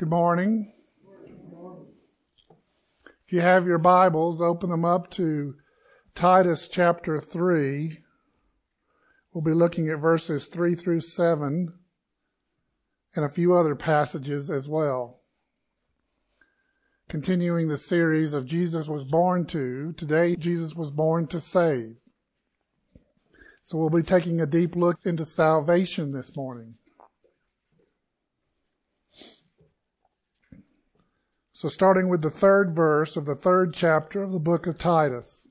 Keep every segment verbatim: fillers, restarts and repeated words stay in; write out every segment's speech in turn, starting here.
Good morning. If you have your Bibles, open them up to Titus chapter three. We'll be looking at verses three through seven and a few other passages as well. Continuing the series of Jesus was born to, today Jesus was born to save. So we'll be taking a deep look into salvation this morning. So starting with the third verse of the third chapter of the book of Titus.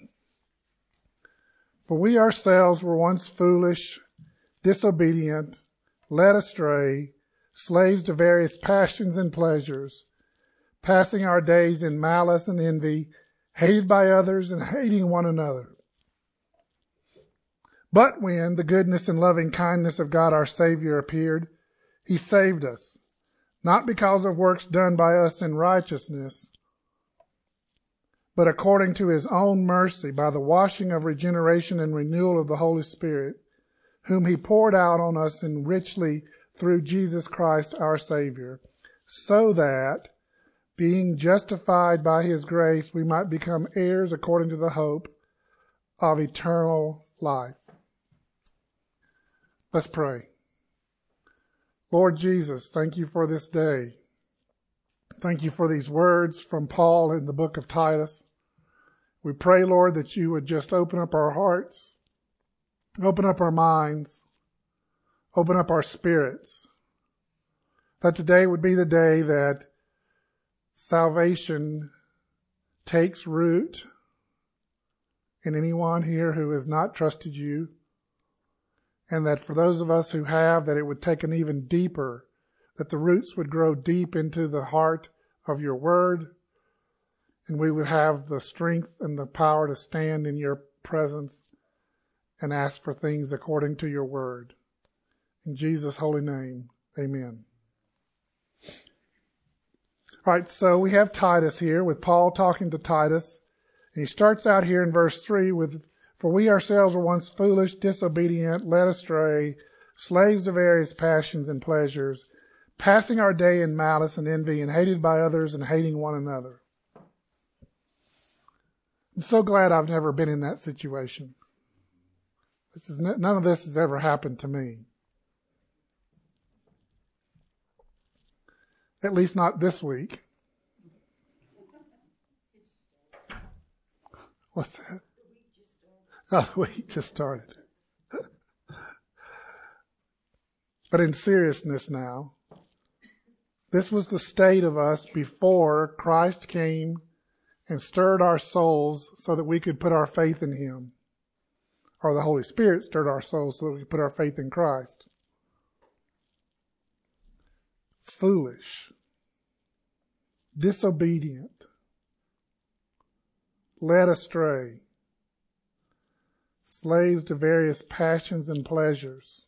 For we ourselves were once foolish, disobedient, led astray, slaves to various passions and pleasures, passing our days in malice and envy, hated by others and hating one another. But when the goodness and loving kindness of God our Savior appeared, He saved us, not because of works done by us in righteousness, but according to His own mercy, by the washing of regeneration and renewal of the Holy Spirit, whom He poured out on us in richly through Jesus Christ our Savior, so that, being justified by His grace, we might become heirs according to the hope of eternal life. Let's pray. Lord Jesus, thank you for this day. Thank you for these words from Paul in the book of Titus. We pray, Lord, that you would just open up our hearts, open up our minds, open up our spirits. That today would be the day that salvation takes root in anyone here who has not trusted you. And that for those of us who have, that it would take an even deeper, that the roots would grow deep into the heart of your word, and we would have the strength and the power to stand in your presence and ask for things according to your word. In Jesus' holy name, amen. All right, so we have Titus here with Paul talking to Titus. And he starts out here in verse three with, For we ourselves were once foolish, disobedient, led astray, slaves to various passions and pleasures, passing our day in malice and envy, and hated by others and hating one another. I'm so glad I've never been in that situation. This is none of this has ever happened to me. At least not this week. What's that? Oh, the week just started. But in seriousness now, this was the state of us before Christ came and stirred our souls so that we could put our faith in Him. Or the Holy Spirit stirred our souls so that we could put our faith in Christ. Foolish, disobedient, led astray, slaves to various passions and pleasures.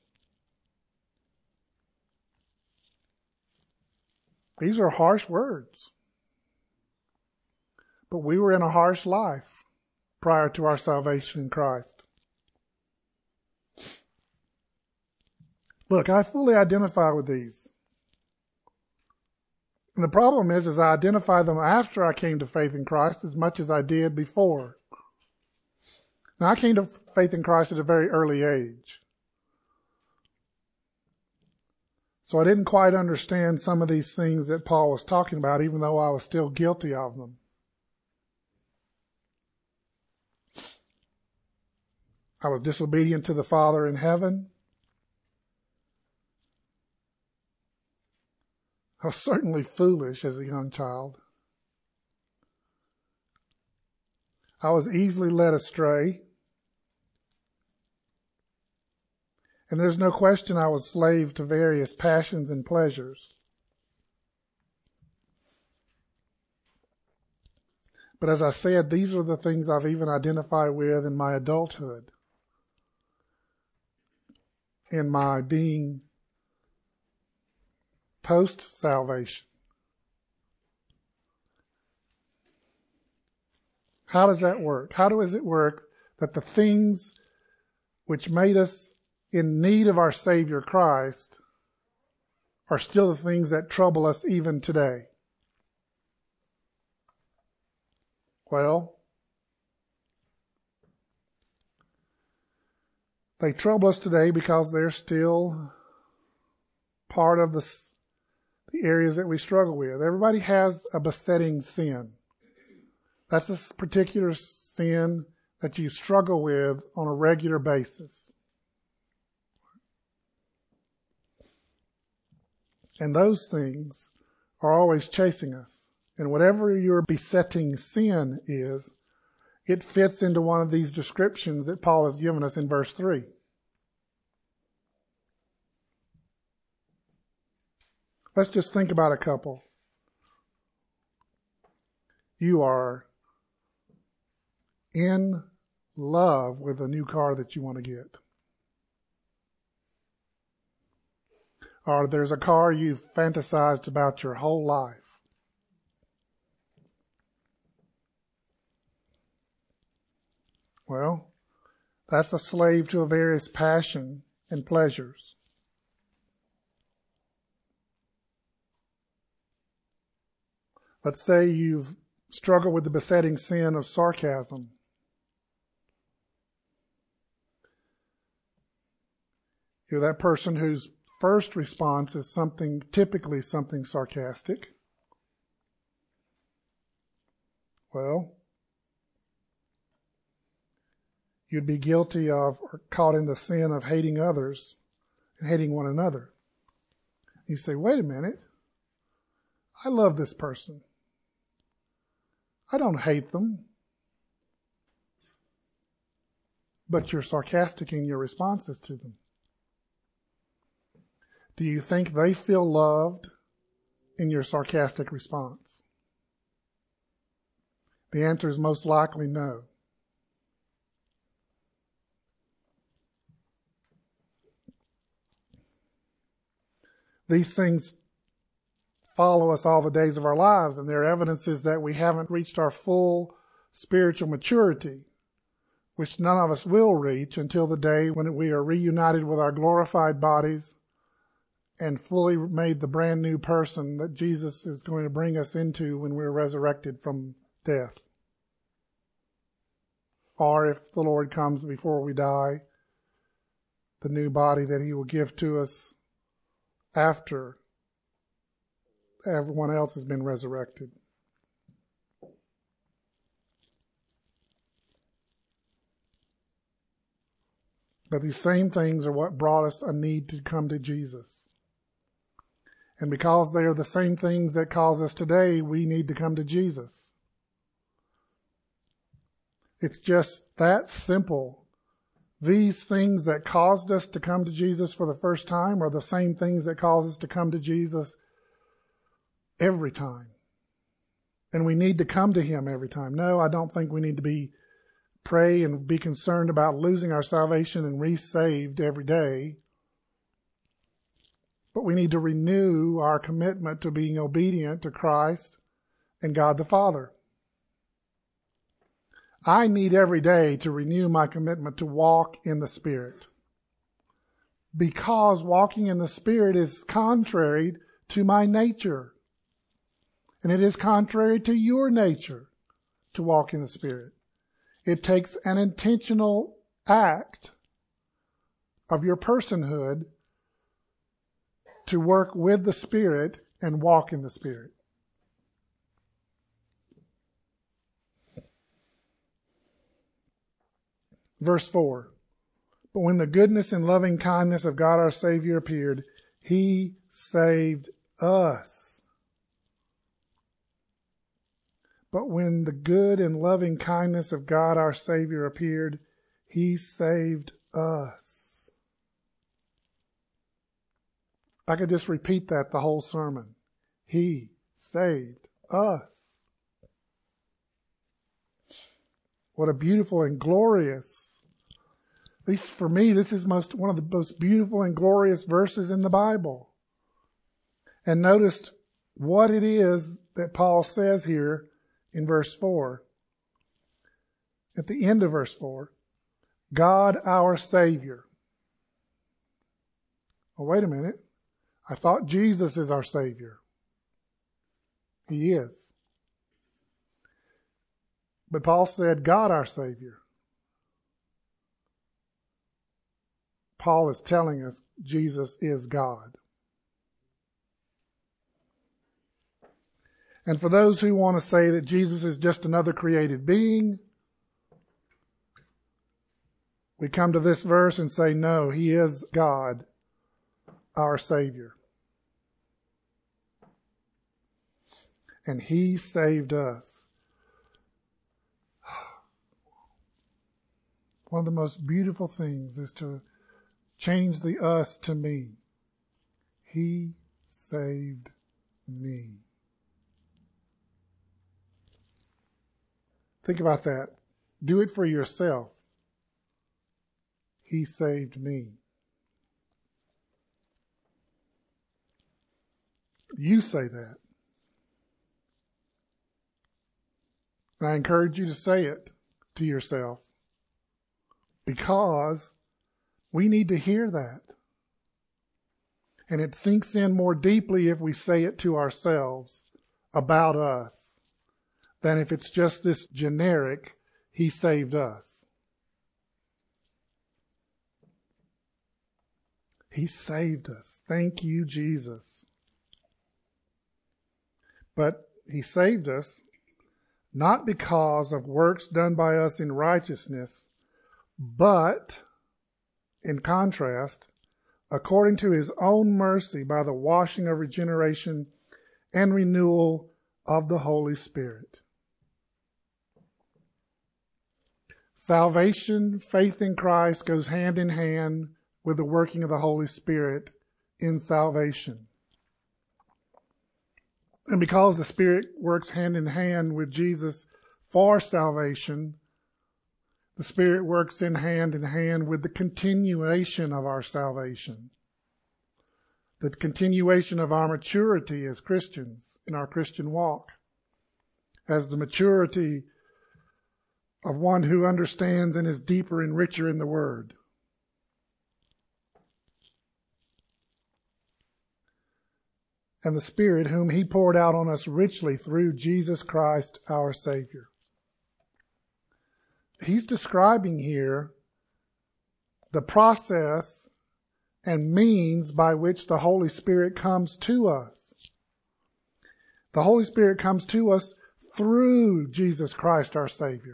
These are harsh words. But we were in a harsh life prior to our salvation in Christ. Look, I fully identify with these. And the problem is, is I identify them after I came to faith in Christ as much as I did before. Now, I came to faith in Christ at a very early age. So I didn't quite understand some of these things that Paul was talking about, even though I was still guilty of them. I was disobedient to the Father in heaven. I was certainly foolish as a young child. I was easily led astray. And there's no question I was slave to various passions and pleasures. But as I said, these are the things I've even identified with in my adulthood. In my being post-salvation. How does that work? How does it work that the things which made us in need of our Savior Christ are still the things that trouble us even today. Well, they trouble us today because they're still part of the, the areas that we struggle with. Everybody has a besetting sin. That's a particular sin that you struggle with on a regular basis. And those things are always chasing us. And whatever your besetting sin is, it fits into one of these descriptions that Paul has given us in verse three. Let's just think about a couple. You are in love with a new car that you want to get. Or there's a car you've fantasized about your whole life. Well, that's a slave to a various passion and pleasures. Let's say you've struggled with the besetting sin of sarcasm. You're that person whose first response is something, typically something sarcastic. Well, you'd be guilty of or caught in the sin of hating others and hating one another. You say, wait a minute. I love this person. I don't hate them. But you're sarcastic in your responses to them. Do you think they feel loved in your sarcastic response? The answer is most likely no. These things follow us all the days of our lives, and they're evidences that we haven't reached our full spiritual maturity, which none of us will reach until the day when we are reunited with our glorified bodies and fully made the brand new person that Jesus is going to bring us into when we're resurrected from death. Or if the Lord comes before we die, the new body that he will give to us after everyone else has been resurrected. But these same things are what brought us a need to come to Jesus. And because they are the same things that cause us today, we need to come to Jesus. It's just that simple. These things that caused us to come to Jesus for the first time are the same things that cause us to come to Jesus every time. And we need to come to him every time. No, I don't think we need to be pray and be concerned about losing our salvation and re-saved every day. But we need to renew our commitment to being obedient to Christ and God the Father. I need every day to renew my commitment to walk in the Spirit. Because walking in the Spirit is contrary to my nature. And it is contrary to your nature to walk in the Spirit. It takes an intentional act of your personhood to work with the Spirit and walk in the Spirit. Verse four. But when the goodness and loving kindness of God our Savior appeared, he saved us. But when the good and loving kindness of God our Savior appeared, he saved us. I could just repeat that the whole sermon. He saved us. What a beautiful and glorious, at least for me, this is most one of the most beautiful and glorious verses in the Bible. And notice what it is that Paul says here in verse four. At the end of verse four, God our Savior. Oh, wait a minute. I thought Jesus is our Savior. He is. But Paul said, God our Savior. Paul is telling us Jesus is God. And for those who want to say that Jesus is just another created being, we come to this verse and say, no, He is God, our Savior. And He saved us. One of the most beautiful things is to change the us to me. He saved me. Think about that. Do it for yourself. He saved me. You say that. And I encourage you to say it to yourself, because we need to hear that. And it sinks in more deeply if we say it to ourselves about us than if it's just this generic, He saved us. He saved us. Thank you, Jesus. But He saved us not because of works done by us in righteousness, but, in contrast, according to His own mercy by the washing of regeneration and renewal of the Holy Spirit. Salvation, faith in Christ, goes hand in hand with the working of the Holy Spirit in salvation. And because the Spirit works hand in hand with Jesus for salvation, the Spirit works in hand in hand with the continuation of our salvation, the continuation of our maturity as Christians in our Christian walk, as the maturity of one who understands and is deeper and richer in the Word. And the Spirit whom He poured out on us richly through Jesus Christ our Savior. He's describing here the process and means by which the Holy Spirit comes to us. The Holy Spirit comes to us through Jesus Christ our Savior.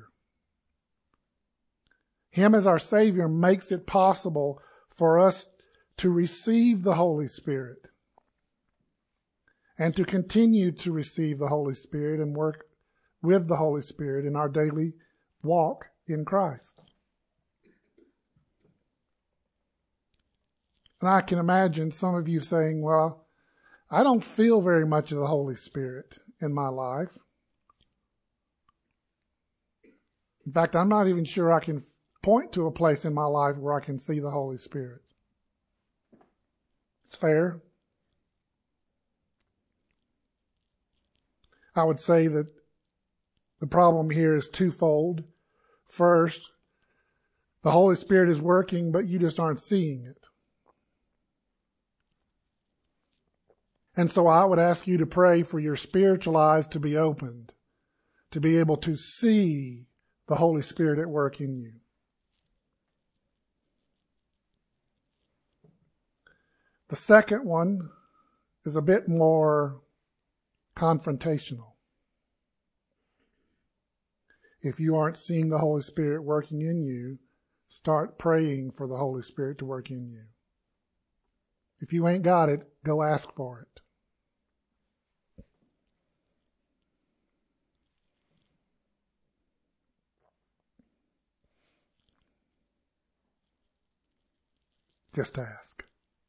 Him as our Savior makes it possible for us to receive the Holy Spirit and to continue to receive the Holy Spirit and work with the Holy Spirit in our daily walk in Christ. And I can imagine some of you saying, well, I don't feel very much of the Holy Spirit in my life. In fact, I'm not even sure I can point to a place in my life where I can see the Holy Spirit. It's fair. I would say that the problem here is twofold. First, the Holy Spirit is working, but you just aren't seeing it. And so I would ask you to pray for your spiritual eyes to be opened, to be able to see the Holy Spirit at work in you. The second one is a bit more confrontational. If you aren't seeing the Holy Spirit working in you, start praying for the Holy Spirit to work in you. If you ain't got it, go ask for it. Just ask.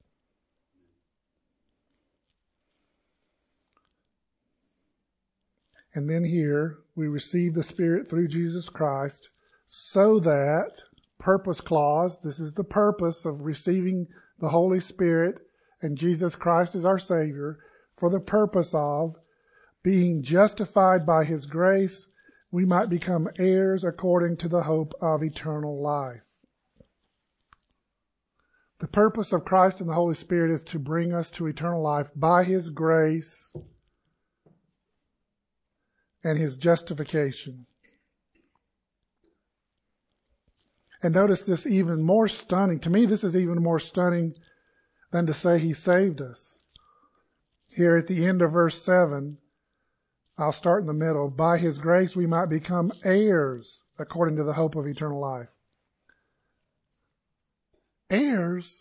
And then here, we receive the Spirit through Jesus Christ so that, purpose clause, this is the purpose of receiving the Holy Spirit and Jesus Christ as our Savior, for the purpose of being justified by His grace, we might become heirs according to the hope of eternal life. The purpose of Christ and the Holy Spirit is to bring us to eternal life by His grace and His justification. And notice this even more stunning. To me, this is even more stunning than to say He saved us. Here at the end of verse seven, I'll start in the middle. By His grace we might become heirs according to the hope of eternal life. Heirs?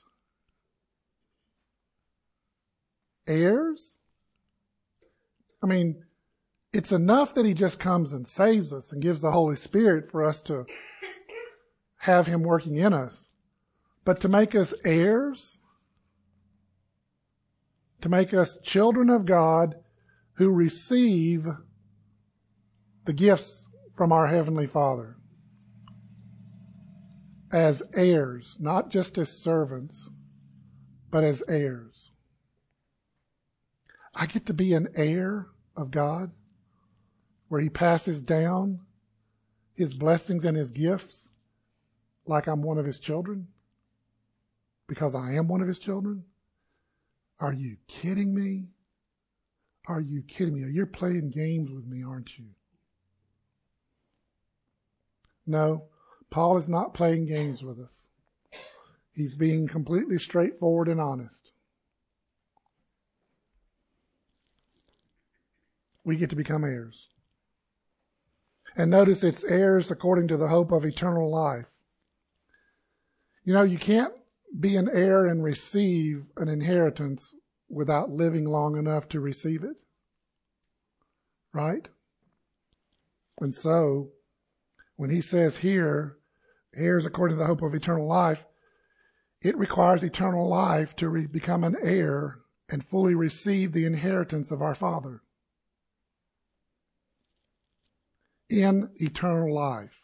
Heirs? I mean, it's enough that He just comes and saves us and gives the Holy Spirit for us to have Him working in us. But to make us heirs, to make us children of God who receive the gifts from our Heavenly Father as heirs, not just as servants, but as heirs. I get to be an heir of God, where He passes down His blessings and His gifts like I'm one of His children, because I am one of His children. Are you kidding me? Are you kidding me? You're playing games with me, aren't you? No, Paul is not playing games with us. He's being completely straightforward and honest. We get to become heirs. And notice it's heirs according to the hope of eternal life. You know, you can't be an heir and receive an inheritance without living long enough to receive it. Right? And so, when he says here, heirs according to the hope of eternal life, it requires eternal life to re- become an heir and fully receive the inheritance of our Father in eternal life.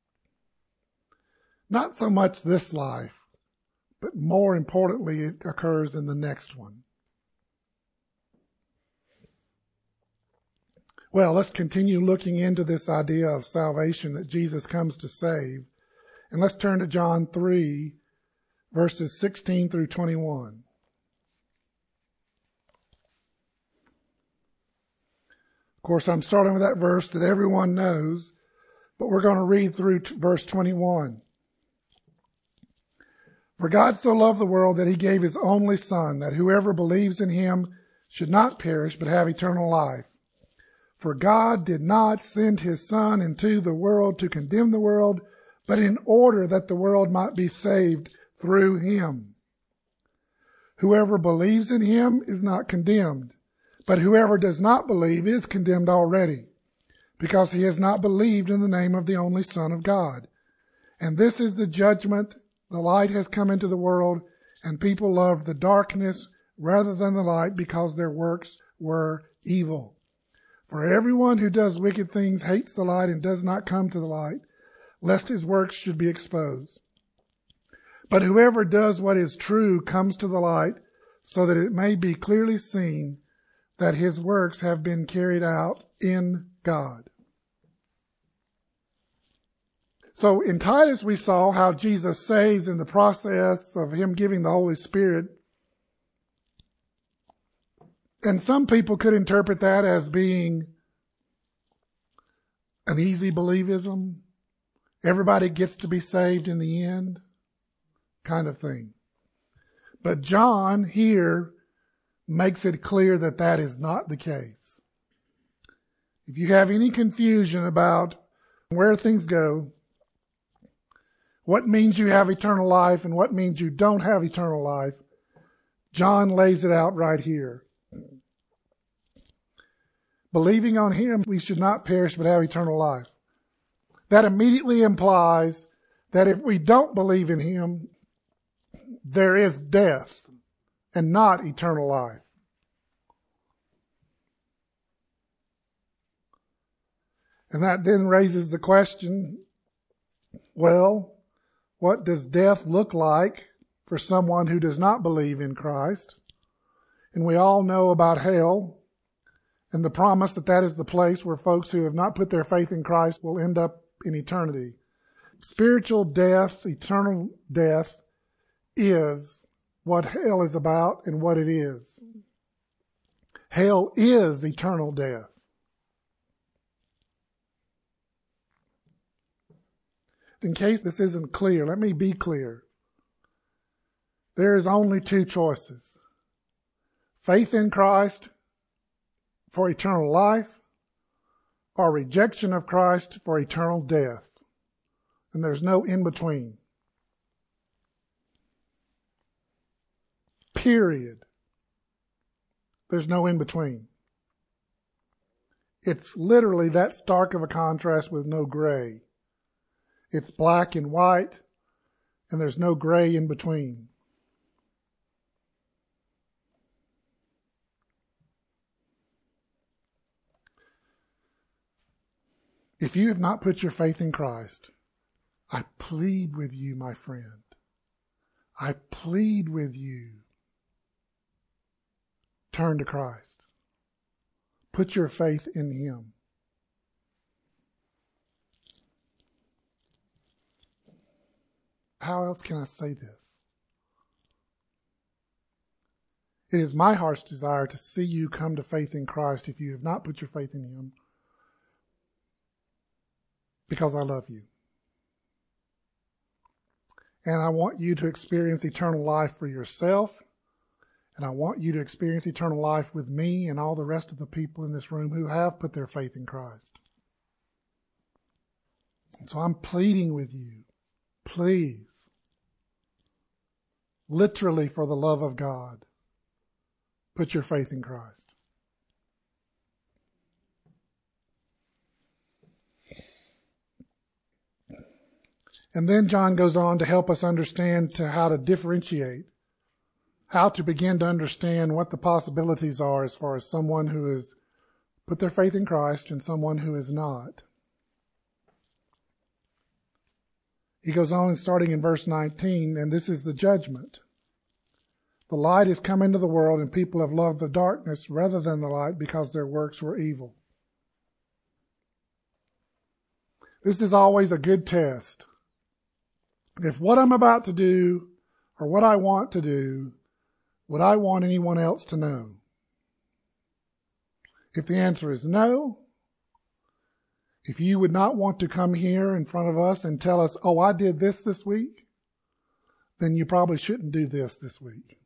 Not so much this life, but more importantly, it occurs in the next one. Well, let's continue looking into this idea of salvation that Jesus comes to save. And let's turn to John three, verses sixteen through twenty-one. Of course, I'm starting with that verse that everyone knows, but we're going to read through t- verse twenty-one. For God so loved the world that He gave His only Son, that whoever believes in Him should not perish but have eternal life. For God did not send His Son into the world to condemn the world, but in order that the world might be saved through Him. Whoever believes in Him is not condemned, but whoever does not believe is condemned already, because he has not believed in the name of the only Son of God. And this is the judgment: the light has come into the world, and people loved the darkness rather than the light, because their works were evil. For everyone who does wicked things hates the light and does not come to the light, lest his works should be exposed. But whoever does what is true comes to the light, so that it may be clearly seen that his works have been carried out in God. So in Titus we saw how Jesus saves in the process of Him giving the Holy Spirit. And some people could interpret that as being an easy believism. Everybody gets to be saved in the end, kind of thing. But John here makes it clear that that is not the case. If you have any confusion about where things go, what means you have eternal life and what means you don't have eternal life, John lays it out right here. Believing on Him, we should not perish but have eternal life. That immediately implies that if we don't believe in Him, there is death and not eternal life. And that then raises the question, well, what does death look like for someone who does not believe in Christ? And we all know about hell and the promise that that is the place where folks who have not put their faith in Christ will end up in eternity. Spiritual death, eternal death, is what hell is about and what it is. Hell is eternal death. In case this isn't clear, let me be clear. There is only two choices. Faith in Christ for eternal life, or rejection of Christ for eternal death. And there's no in between. Period. There's no in between. It's literally that stark of a contrast with no gray. It's black and white, and there's no gray in between. If you have not put your faith in Christ, I plead with you, my friend. I plead with you. Turn to Christ. Put your faith in Him. How else can I say this? It is my heart's desire to see you come to faith in Christ if you have not put your faith in Him, because I love you. And I want you to experience eternal life for yourself, and I want you to experience eternal life with me and all the rest of the people in this room who have put their faith in Christ. And so I'm pleading with you, please, literally for the love of God, put your faith in Christ. And then John goes on to help us understand to how to differentiate, how to begin to understand what the possibilities are as far as someone who has put their faith in Christ and someone who is not. He goes on starting in verse nineteen, and this is the judgment. The light has come into the world, and people have loved the darkness rather than the light because their works were evil. This is always a good test. If what I'm about to do or what I want to do, would I want anyone else to know? If the answer is no, if you would not want to come here in front of us and tell us, oh, I did this this week, then you probably shouldn't do this this week.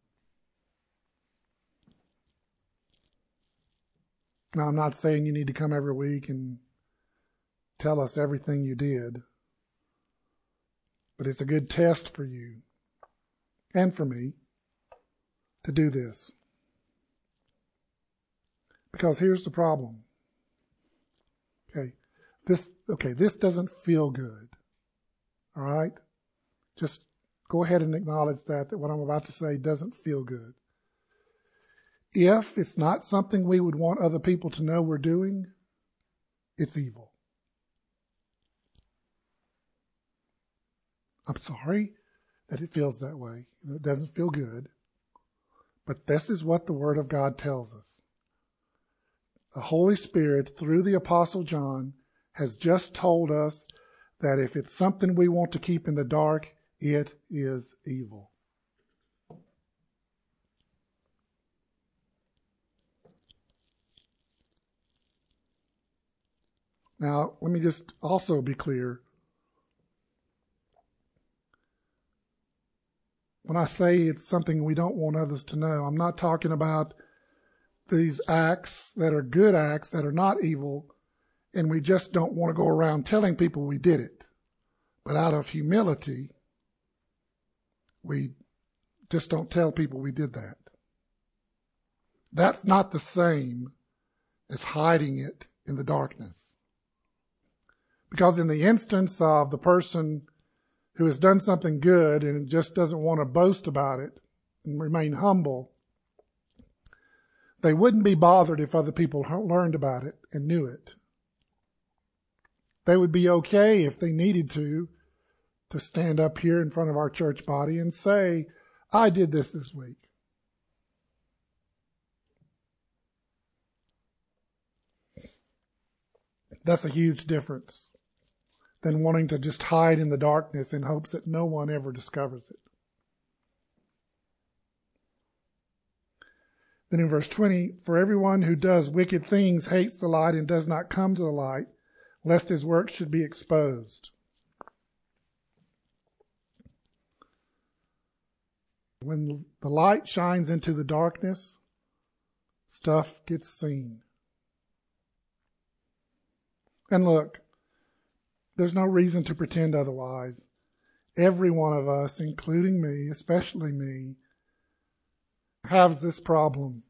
Now, I'm not saying you need to come every week and tell us everything you did. But it's a good test for you and for me to do this. Because here's the problem. Okay, this okay, this doesn't feel good. All right? Just go ahead and acknowledge that, that what I'm about to say doesn't feel good. If it's not something we would want other people to know we're doing, it's evil. I'm sorry that it feels that way. It doesn't feel good. But this is what the Word of God tells us. The Holy Spirit, through the Apostle John, has just told us that if it's something we want to keep in the dark, it is evil. Now, let me just also be clear. When I say it's something we don't want others to know, I'm not talking about these acts that are good acts that are not evil, and we just don't want to go around telling people we did it. But out of humility, we just don't tell people we did that. That's not the same as hiding it in the darkness. Because in the instance of the person who has done something good and just doesn't want to boast about it and remain humble, they wouldn't be bothered if other people learned about it and knew it. They would be okay if they needed to, to stand up here in front of our church body and say, I did this this week. That's a huge difference than wanting to just hide in the darkness in hopes that no one ever discovers it. Then in verse twenty, for everyone who does wicked things hates the light and does not come to the light, lest his work should be exposed. When the light shines into the darkness, stuff gets seen. And look, there's no reason to pretend otherwise. Every one of us, including me, especially me, has this problem.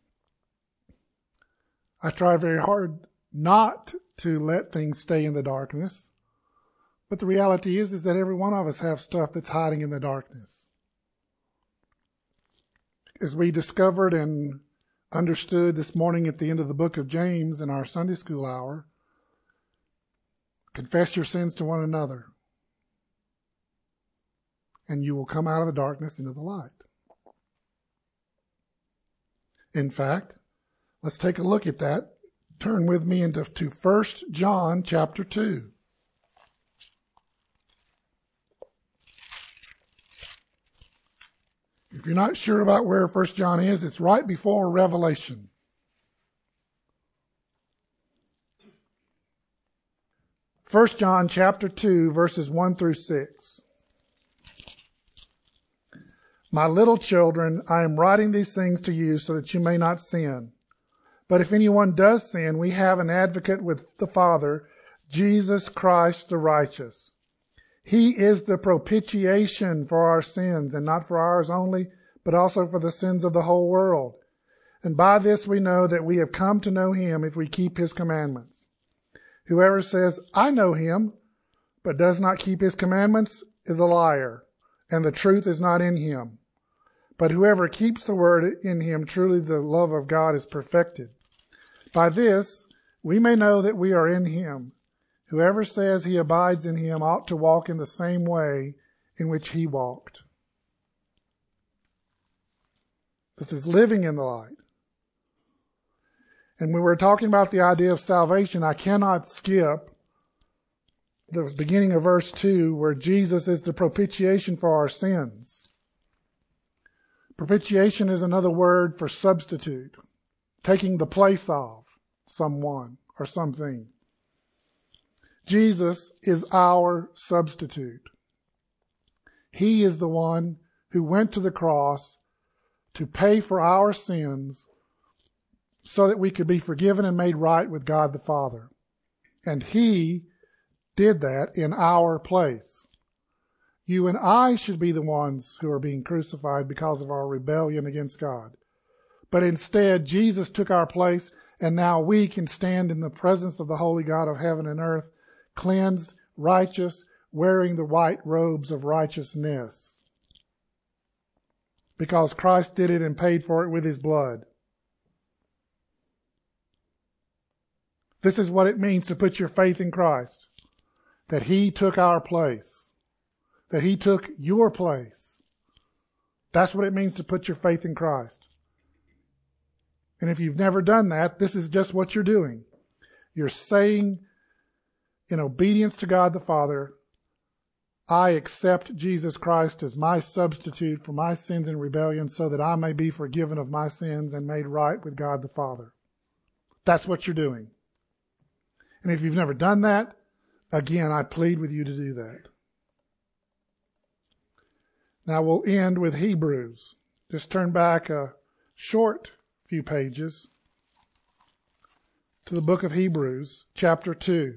I try very hard not to let things stay in the darkness, but the reality is, is that every one of us have stuff that's hiding in the darkness. As we discovered and understood this morning at the end of the book of James in our Sunday school hour, confess your sins to one another, and you will come out of the darkness into the light. In fact, let's take a look at that. Turn with me into to First John chapter two. If you're not sure about where First John is, it's right before Revelation. First John chapter two, verses one through six. My little children, I am writing these things to you so that you may not sin. But if anyone does sin, we have an advocate with the Father, Jesus Christ the righteous. He is the propitiation for our sins, and not for ours only, but also for the sins of the whole world. And by this we know that we have come to know him if we keep his commandments. Whoever says, I know him, but does not keep his commandments is a liar, and the truth is not in him. But whoever keeps the word in him, truly the love of God is perfected. By this we may know that we are in him. Whoever says he abides in him ought to walk in the same way in which he walked. This is living in the light. And when we're talking about the idea of salvation, I cannot skip the beginning of verse two, where Jesus is the propitiation for our sins. Propitiation is another word for substitute, taking the place of someone or something. Jesus is our substitute. He is the one who went to the cross to pay for our sins so that we could be forgiven and made right with God the Father. And he did that in our place. You and I should be the ones who are being crucified because of our rebellion against God. But instead, Jesus took our place, and now we can stand in the presence of the holy God of heaven and earth, cleansed, righteous, wearing the white robes of righteousness. Because Christ did it and paid for it with his blood. This is what it means to put your faith in Christ. That he took our place. That he took your place. That's what it means to put your faith in Christ. And if you've never done that, this is just what you're doing. You're saying, in obedience to God the Father, I accept Jesus Christ as my substitute for my sins and rebellion so that I may be forgiven of my sins and made right with God the Father. That's what you're doing. And if you've never done that, again, I plead with you to do that. Now we'll end with Hebrews. Just turn back a short few pages to the book of Hebrews, chapter two.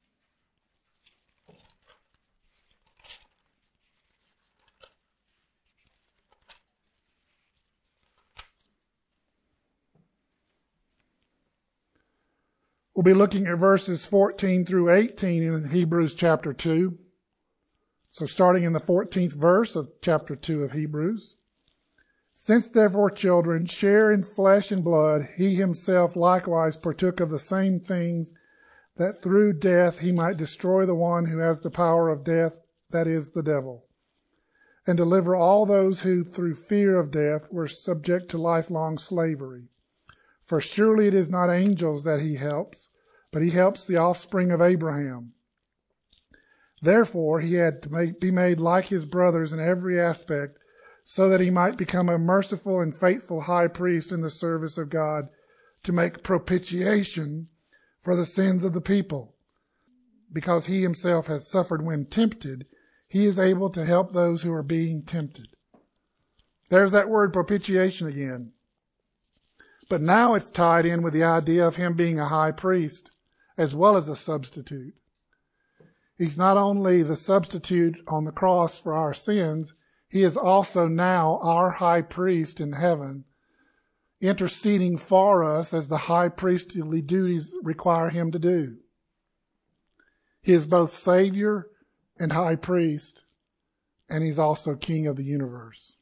We'll be looking at verses fourteen through eighteen in Hebrews chapter two. So starting in the fourteenth verse of chapter two of Hebrews. Since therefore children share in flesh and blood, he himself likewise partook of the same things, that through death he might destroy the one who has the power of death, that is, the devil, and deliver all those who through fear of death were subject to lifelong slavery. For surely it is not angels that he helps, but he helps the offspring of Abraham. Therefore he had to make, be made like his brothers in every aspect, so that he might become a merciful and faithful high priest in the service of God to make propitiation for the sins of the people. Because he himself has suffered when tempted, he is able to help those who are being tempted. There's that word propitiation again. But now it's tied in with the idea of him being a high priest as well as a substitute. He's not only the substitute on the cross for our sins, he is also now our high priest in heaven, interceding for us as the high priestly duties require him to do. He is both Savior and high priest, and he's also King of the universe.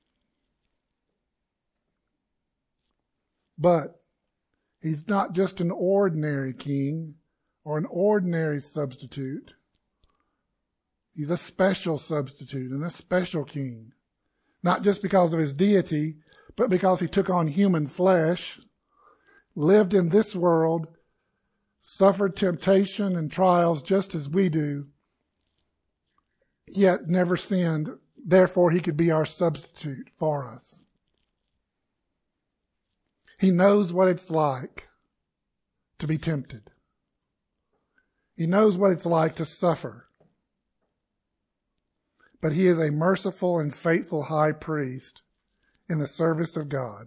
But he's not just an ordinary king or an ordinary substitute. He's a special substitute and a special king. Not just because of his deity, but because he took on human flesh, lived in this world, suffered temptation and trials just as we do, yet never sinned. Therefore, he could be our substitute for us. He knows what it's like to be tempted. He knows what it's like to suffer. But he is a merciful and faithful high priest in the service of God.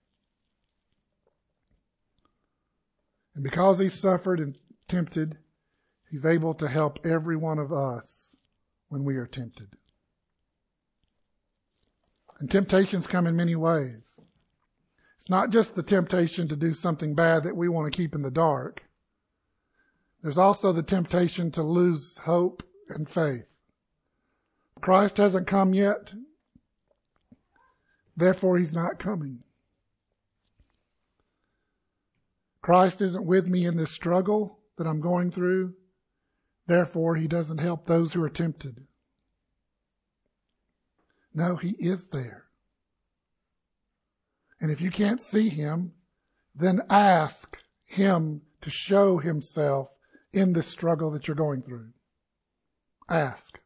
And because he suffered and tempted, he's able to help every one of us when we are tempted. And temptations come in many ways. It's not just the temptation to do something bad that we want to keep in the dark. There's also the temptation to lose hope and faith. Christ hasn't come yet, therefore he's not coming. Christ isn't with me in this struggle that I'm going through, therefore he doesn't help those who are tempted. No, he is there. And if you can't see him, then ask him to show himself in this struggle that you're going through. Ask.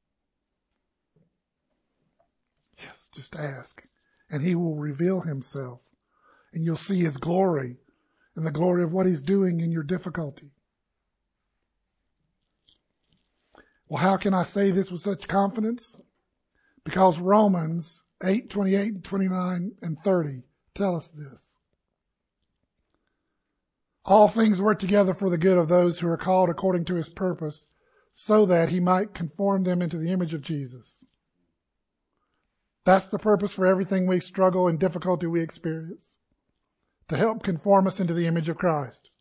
Yes, just ask. And he will reveal himself. And you'll see his glory and the glory of what he's doing in your difficulty. Well, how can I say this with such confidence? Because Romans eight, twenty-eight, twenty-nine, and thirty tell us this. All things work together for the good of those who are called according to his purpose, so that he might conform them into the image of Jesus. That's the purpose for everything we struggle and difficulty we experience, to help conform us into the image of Christ.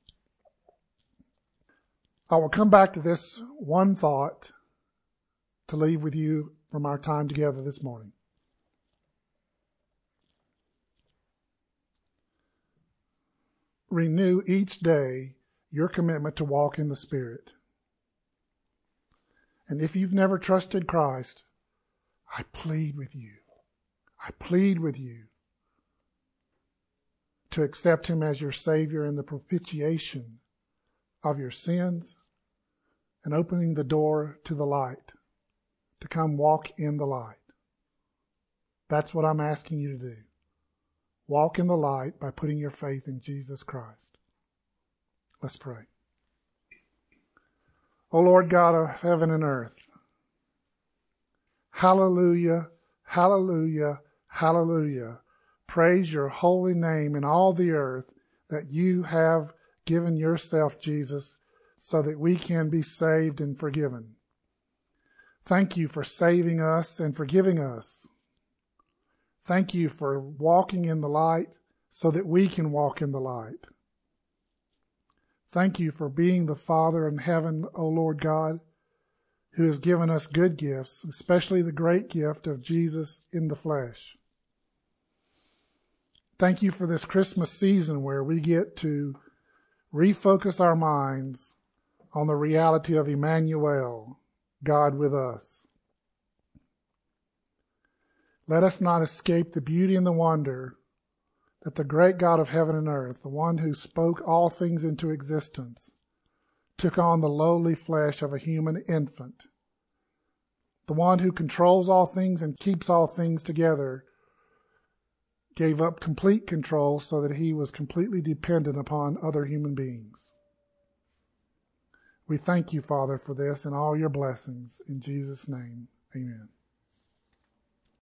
I will come back to this one thought to leave with you from our time together this morning. Renew each day your commitment to walk in the Spirit. And if you've never trusted Christ, I plead with you, I plead with you to accept him as your Savior in the propitiation of your sins and opening the door to the light, to come walk in the light. That's what I'm asking you to do. Walk in the light by putting your faith in Jesus Christ. Let's pray. O Lord God of heaven and earth, hallelujah, hallelujah, hallelujah. Praise your holy name in all the earth that you have given yourself, Jesus, so that we can be saved and forgiven. Thank you for saving us and forgiving us. Thank you for walking in the light so that we can walk in the light. Thank you for being the Father in heaven, O Lord God, who has given us good gifts, especially the great gift of Jesus in the flesh. Thank you for this Christmas season where we get to refocus our minds on the reality of Emmanuel, God with us. Let us not escape the beauty and the wonder that the great God of heaven and earth, the one who spoke all things into existence, took on the lowly flesh of a human infant. The one who controls all things and keeps all things together gave up complete control so that he was completely dependent upon other human beings. We thank you, Father, for this and all your blessings. In Jesus' name, amen.